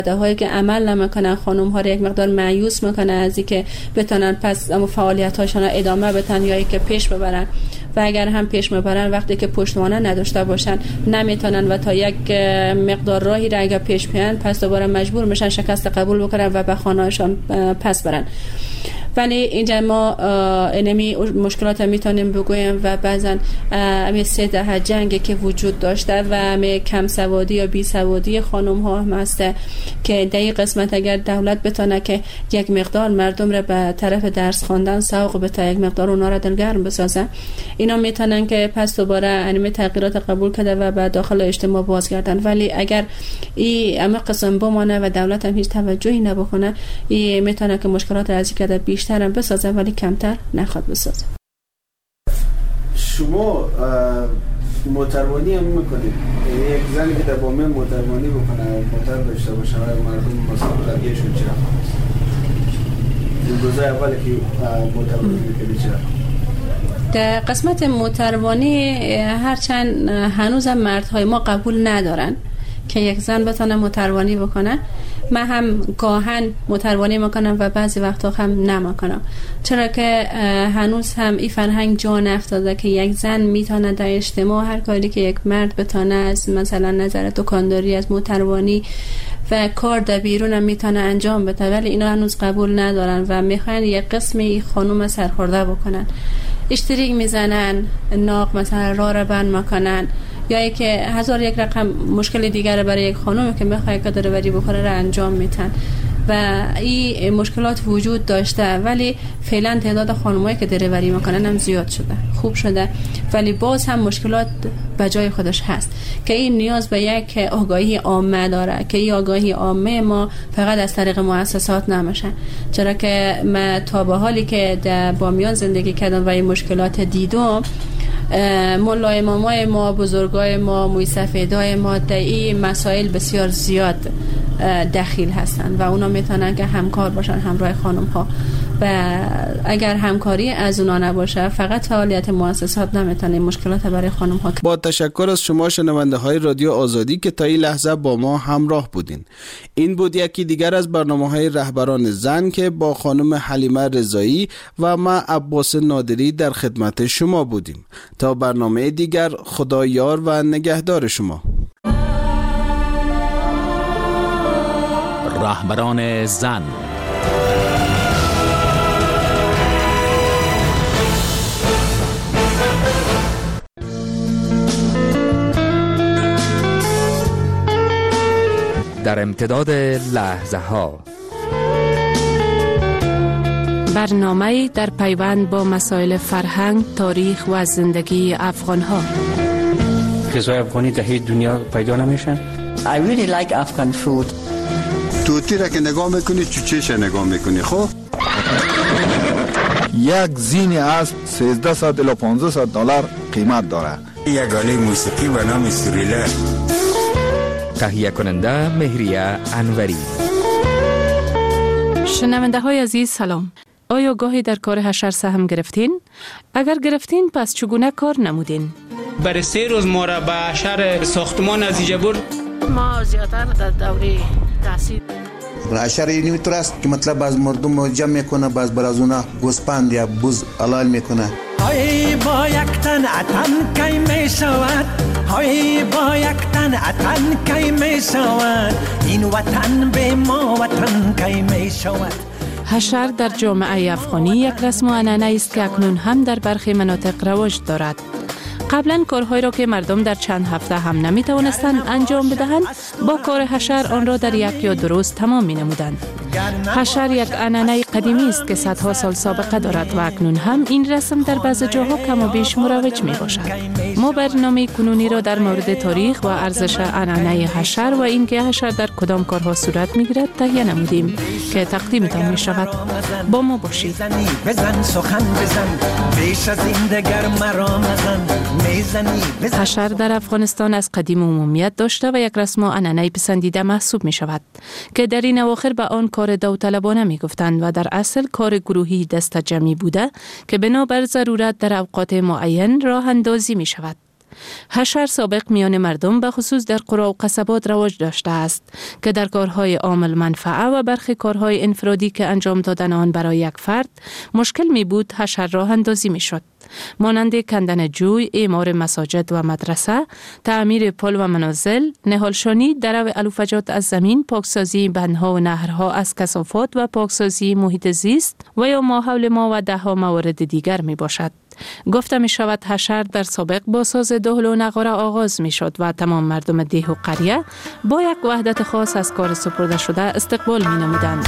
هایی که عمل نمیکنن خانم ها رو یک مقدار مایوس میکنه از اینکه بتونن پس فعالیت هاشون ادامه بدن یا اینکه پیش ببرن و اگر هم پیش میبرن وقتی که پشتوانه نداشته باشن نمیتونن و تا یک مقدار راهی را اگر پیش بیان پس دوباره مجبور میشن شکست قبول بکنن و به خانه‌شان پس برن. ولی اینجا ما اینمی مشکلات میتونیم بگویم و بعضا امی 3 دهه جنگی که وجود داشته و امی کم سوادی یا بی سوادی خانم ها هم هست که در این قسمت اگر دولت بتونه که یک مقدار مردم را به طرف درس خواندن سوق بده، یک مقدار اونا را دلگرم بسازه، اینا میتونن که پس دوباره انمی تغییرات قبول کرده و به داخل اجتماع بازگردن. ولی اگر این اما قسم بمانه و دولت هم هیچ توجهی نبکنه این میتونه که مشکلات از که بیشتر هم بسازه ولی کمتر نخواد بسازه. شما موتروانی هم میکنید، یک زنی که در بامین موتروانی بکنه موتر داشته باشه و مردم مثلا قضیهشون چرا این روزای اولی که موتروانی میکنید چرا؟ در قسمت موتروانی هرچند هنوز هم مردهای ما قبول ندارن که یک زن بتونه موتروانی بکنه. من هم گاهن موتروانی میکنم و بعضی وقتا هم نمیکنم، چرا که هنوز هم این فرهنگ جا نیفتاده که یک زن میتونه در اجتماع هر کاری که یک مرد بتونه از مثلا نظر دکانداری از موتروانی و کار در بیرون هم میتونه انجام بده، ولی اینا هنوز قبول ندارن و میخوان یک قسمی خانوم سرخورده بکنن، اشتریک میزنن، ناق مثلا راه را بند میکنن یا که هزار یک رقم مشکل دیگر برای یک خانم که میخواد که دروری بکنه را انجام میتن و این مشکلات وجود داشته. ولی فعلا تعداد خانمایی که دروری میکنن هم زیاد شده، خوب شده، ولی باز هم مشکلات به جای خودش هست که این نیاز به یک آگاهی عامه داره که این آگاهی عامه ما فقط از طریق مؤسسات نمیشه، چرا که ما تا به حالی که در بامیان زندگی کردم و این مشکلات دیدم مولا امامای ما، بزرگای ما، موی سفیدای ما در این مسائل بسیار زیاد دخیل هستند و اونا میتونن که همکار باشن همراه خانم ها و اگر همکاری از اونا نباشه فقط فعالیت مؤسسات نمیتونه مشکلات برای خانم ها. با تشکر از شما شنونده های رادیو آزادی که تا این لحظه با ما همراه بودین. این بود یکی دیگر از برنامه های رهبران زن که با خانم حلیمه رضایی و ما عباس نادری در خدمت شما بودیم. تا برنامه دیگر خدا یار و نگهدار شما. رهبران زن. در امتداد لحظه ها برنامه در پیوند با مسائل فرهنگ، تاریخ و زندگی افغان ها. غذای افغانی در هیچ دنیا پیدا نمیشن. I really like Afghan food. توتی را که نگاه میکنی چوچهش نگاه میکنی. خب یک زین اسب 1300 الی 1500 دلار قیمت داره. یک آله موسیقی به نام سوریله. تهیه کننده مهریه انوری. شنونده های عزیز سلام. آیا گاهی در کار حشر سهم گرفتین؟ اگر گرفتین پس چگونه کار نمودین؟ برای 3 روز ما را به حشر ساختمان نتیجه برد. ما زیادتر در دوره تحصیل حشر اینی طور است که مطلب از مردم جمع میکنه، باز برازونا گوسپند یا بز حلال میکنه. های با یک تن اتن کی می شود، های با یک تن اتن کی می شود، این وطن به ما وطن کی می شود. حشر در جامعه افغانی یک رسم و عنعنه است که اکنون هم در برخی مناطق رواج دارد. قبلا کارهایی را که مردم در چند هفته هم نمی توانستند انجام بدهند با کار حشر آن را در 1 یا 2 روز تمام می نمودند. حشر یک عنعنه قدیمی است که صدها سال سابقه دارد و اکنون هم این رسم در بعض جاها کم و بیش مروج می باشد. ما برنامه کنونی را در مورد تاریخ و ارزش عنعنه حشر و اینکه حشر در کدام کارها صورت می گیرد تهیه نمودیم که تقدیمتان می شود. با ما باشید. بزن سخن بزن بیش از این دگر مرا مزن. حشر در افغانستان از قدیم عمومیت داشته و یک رسم و عنعنه پسندیده محسوب می شود که در این اواخر به آن کار داوطلبانه می گفتند و در اصل کار گروهی دست جمعی بوده که بنابر ضرورت در اوقات معین راه اندازی می شود. حشر سابق میان مردم به خصوص در قرى و قصبات رواج داشته است که در کارهای عامل منفعه و برخی کارهای انفرادی که انجام دادن آن برای یک فرد مشکل می بود حشر راه اندازی می شد. مانند کندن جوی، اعمار مساجد و مدرسه، تعمیر پل و منازل، نهالشانی، درو علوفجات از زمین، پاکسازی بندها و نهرها از کثافات و پاکسازی محیط زیست و یا ماحول ما و ده ها موارد دیگر می باشد. گفته می شود حشر در سابق با ساز دهل و نغاره آغاز می شد و تمام مردم دیه و قریه با یک وحدت خاص از کار سپرده شده استقبال می نمودند.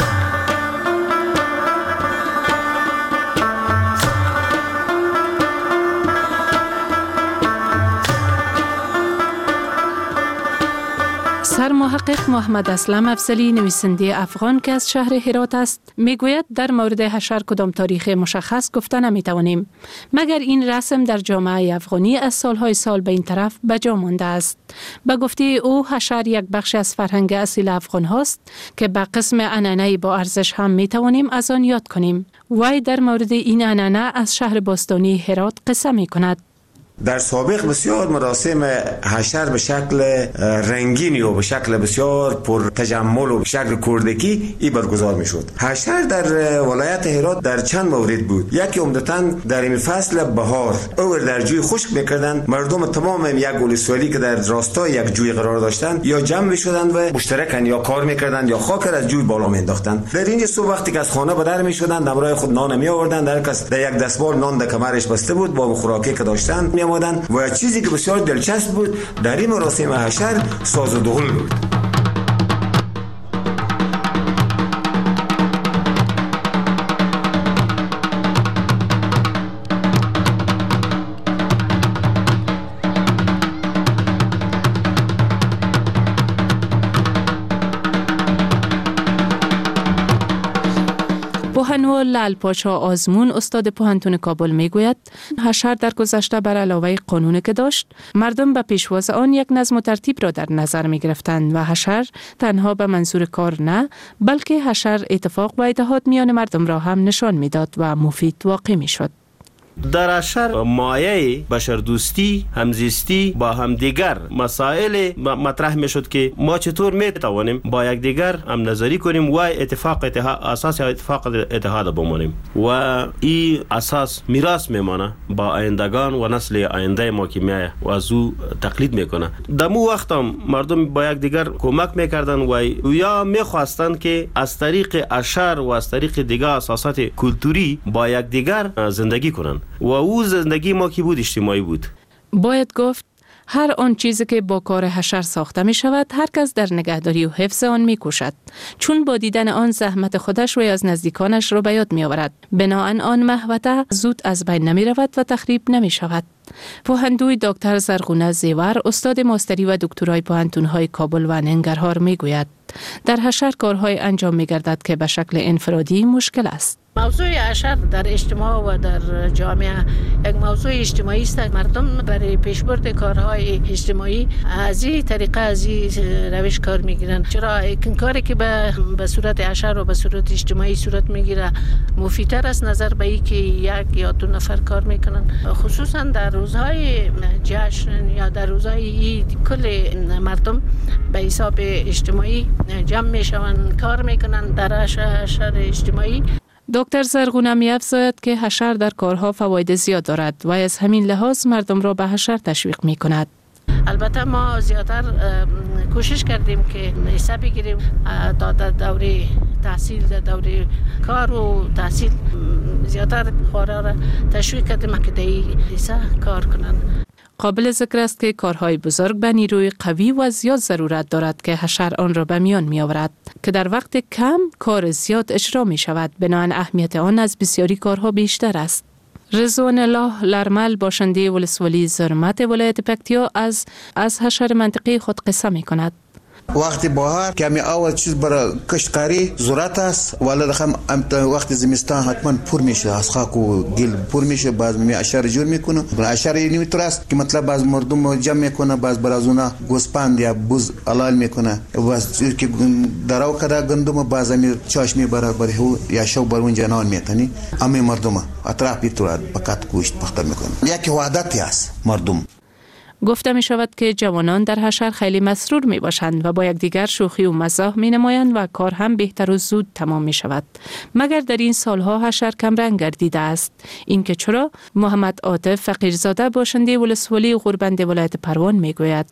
سرمحقق محمد اسلم افضلی نویسنده افغان که از شهر هرات است میگوید در مورد حشر کدام تاریخ مشخص گفته نمیتوانیم مگر این رسم در جامعه افغانی از سالهای سال به این طرف بجا مانده است. به گفته او حشر یک بخش از فرهنگ اصیل افغان هاست که به قسم عنعنه با ارزش هم میتوانیم از آن یاد کنیم. وی در مورد این عنعنه از شهر باستانی هرات قصه میکند. در سابق بسیار مراسم حشر به شکل رنگینی و به شکل بسیار پر تجمل و به شکل کردکی ای برگزار می شد. حشر در ولایت هرات در چند مورد بود. یکی عمدتاً در این فصل بهار او در جوی خشک میکردند. مردم تمام یک ولسوالی که در راستای یک جوی قرار داشتند یا جمع می شدند و مشترکاً یا کار میکردند یا خاک از جوی بالا میانداختند. در اینجا صبح وقتی که از خانه به در می شدند همراه خود نان می آوردند. هر کس در یک دستمال نان در کمرش بسته بود با خوراکی که داشتند و چیزی که بسیار دلچسب بود در این مراسم حشر ساز و دهل بود. پوهنوال لعل پاشا آزمون استاد پوهنتون کابل میگوید حشر در گذشته بر علاوه قانون که داشت مردم به پیشواز آن یک نظم و ترتیب را در نظر می گرفتند و حشر تنها به منظور کار نه بلکه حشر اتفاق و اتحاد میان مردم را هم نشان میداد و مفید واقع می شد. در حشر مایه بشردوستی، همزیستی با همدیگر مسائل مطرح می شد که ما چطور می توانیم با یکدیگر هم نظری کنیم و اساس اتفاق اتحاد بمانیم و این اساس میراث میمانه با آیندگان و نسل آینده ما که میایه و از او تقلید میکنه. در مو وقت هم مردم با یکدیگر کمک میکردن و یا میخواستند که از طریق حشر و از طریق دیگر اساسات کلتوری با یکدیگر زندگی کنند و او زندگی ما که بود اجتماعی بود. باید گفت هر آن چیزی که با کار حشر ساخته می شود هر کس در نگهداری و حفظ آن می کوشد چون با دیدن آن زحمت خودش و از نزدیکانش را به یاد می آورد. بناهن آن محوطه زود از بین نمی رود و تخریب نمی شود. پوهندوی دکتر زرغونه زیور استاد ماستری و دکترای پوهنتون‌های کابل و ننگرهار می گوید در حشر کارهای انجام می گردد که به شکل انفرادی مشکل است. موضوع حشر در اجتماع و در جامعه یک موضوع اجتماعی است. مردم برای پیشبرد کارهای اجتماعی از این طریقه از این روش کار میگیرن. چرا این کاری که به صورت حشر و به صورت اجتماعی صورت میگیره مفیدتر است نظر به این که یک یا دو نفر کار میکنن. خصوصا در روزهای جشن یا در روزهای کل مردم به حساب اجتماعی جمع میشون کار میکنن در حشر اجتماعی. دکتر زرغونه می‌افزاید که حشر در کارها فواید زیاد دارد و از همین لحاظ مردم را به حشر تشویق می‌کند. البته ما زیادتر کوشش کردیم که حساب بگیریم در دوره تحصیل در دوره کار و تحصیل زیادتر خورا را تشویق کردیم که در حصه کار کنند. قابل ذکر است که کارهای بزرگ به نیروی قوی و زیاد ضرورت دارد که حشر آن را به میان می آورد که در وقت کم کار زیاد اجرا می شود. بنابراین اهمیت آن از بسیاری کارها بیشتر است. رضوان الله لرمل باشنده ولسوالی زرمت ولایت پکتیا از حشر منطقه خود قصه می کند. وقتی بهار کمی اول چیز برای کشتکاری ضرورت است ولی دخم وقتی زمستان حتما پر میشه از خاک و گل پر میشه باز می حشر جور میکنه. حشر اینی طور است که مطلب باز مردم جمع میکنه باز برازونا گوسپند یا بوز علال میکنه باز که دراو کدا گندم باز می چاشمی برابر هو یا شو بر اون جنان میتنی امی مردم اطراف بیتور پکات گوشت پخته میکنه. یکی وحدت است مردم. گفته می شود که جوانان در حشر خیلی مسرور می باشند و با یکدیگر شوخی و مزاح می نمایند و کار هم بهتر و زود تمام می شود. مگر در این سالها حشر کم رنگ گردیده است؟ این که چرا؟ محمد عاطف فقیرزاده باشنده ولسوالی غوربند ولایت پروان می گوید.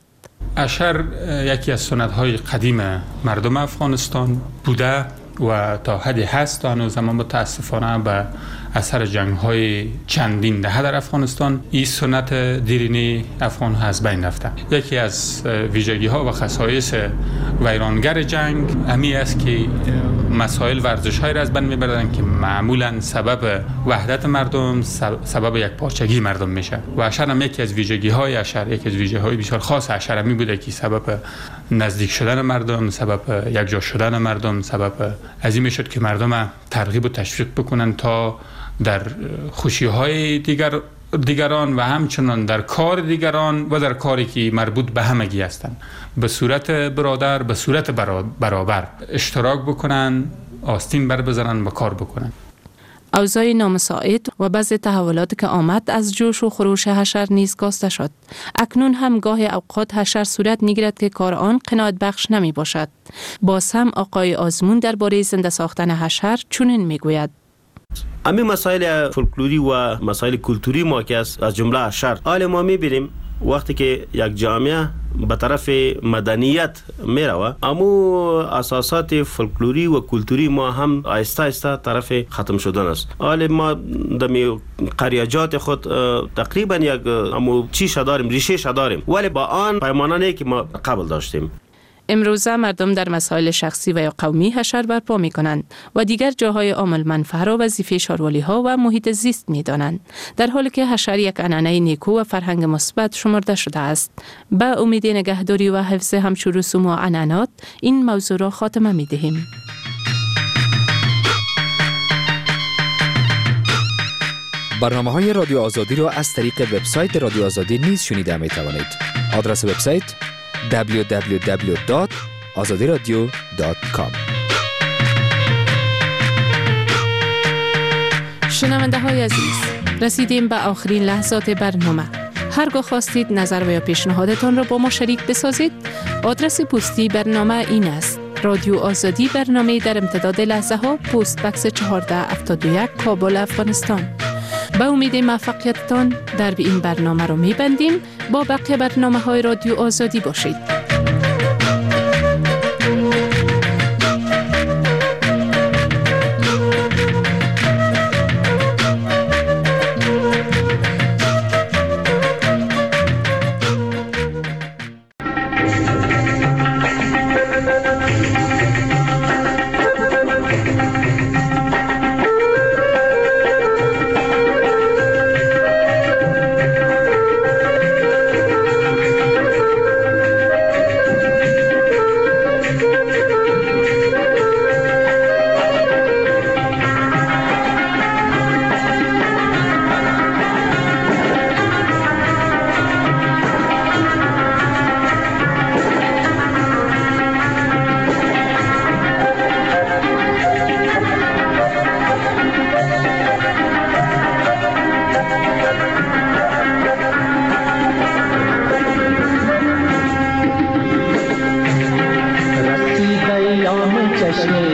حشر یکی از سنت‌های قدیم مردم افغانستان بوده و تا حدی هست تا هنوز، اما متاسفانه به اثر جنگ‌های چندین دهه در افغانستان این سنت دیرینه افغان ها از بین رفته. یکی از ویژگی‌ها و خصایص ویرانگر جنگ همی است که مسائل ورزش‌های را از بین می‌برند که معمولاً سبب وحدت مردم، سبب یک پارچگی مردم میشه. و حشر هم یکی از ویژگی‌های حشر، یکی از ویژگی‌های بسیار خاص حشر همی بوده که سبب نزدیک شدن مردم، سبب یکجا شدن مردم، سبب از این میشد که مردم ترغیب و تشویق بکنن تا در خوشی‌های دیگران و همچنان در کار دیگران و در کاری که مربوط به همگی هستند به صورت برادر، به صورت برابر اشتراک بکنن، آستین بر بزنن و کار بکنن. اوضاع نامساعد و بعض تحولاتی که آمد از جوش و خروش حشر نیز کاسته شد. اکنون هم گاه اوقات حشر صورت میگیرد که کار آن قناعت بخش نمی باشد. باز هم آقای آزمون درباره زنده ساختن حشر چنین میگوید. همین مسائل فولکلوری و مسائل کلتوری ما که از جمله حشر، حال ما میبینیم وقتی که یک جامعه به طرف مدنیت میروه، اما اساسات فولکلوری و کلتوری ما هم آهسته آهسته طرف ختم شدن است. حال ما در قریجات خود تقریبا یک چیشه داریم، ریشه داریم، ولی با آن پیمانه که ما قبل داشتیم. امروزه مردم در مسائل شخصی و یا قومی حشر برپا می کنند و دیگر جاهای عامل منفعه را وظیفه شاروالی ها و محیط زیست می دانند، در حالی که حشر یک عنعنه نیکو و فرهنگ مثبت شمرده شده است. به امید نگهداری و حفظ همچون رسوم و عنعنات این موضوع را خاتمه می دهیم. برنامه‌های رادیو آزادی را از طریق وبسایت رادیو آزادی نیز شنیده می توانید. آدرس وبسایت www.azadiradio.com. شنونده های عزیز، رسیدیم به آخرین لحظات برنامه. هرگاه خواستید نظر و یا پیشنهادتان را با ما شریک بسازید، آدرس پستی برنامه این است: رادیو آزادی، برنامه در امتداد لحظه ها، پست بکس 1471، کابل، افغانستان. به امید موفقیتتان در این برنامه را می‌بندیم. با بقیه برنامه‌های رادیو آزادی باشید. چشم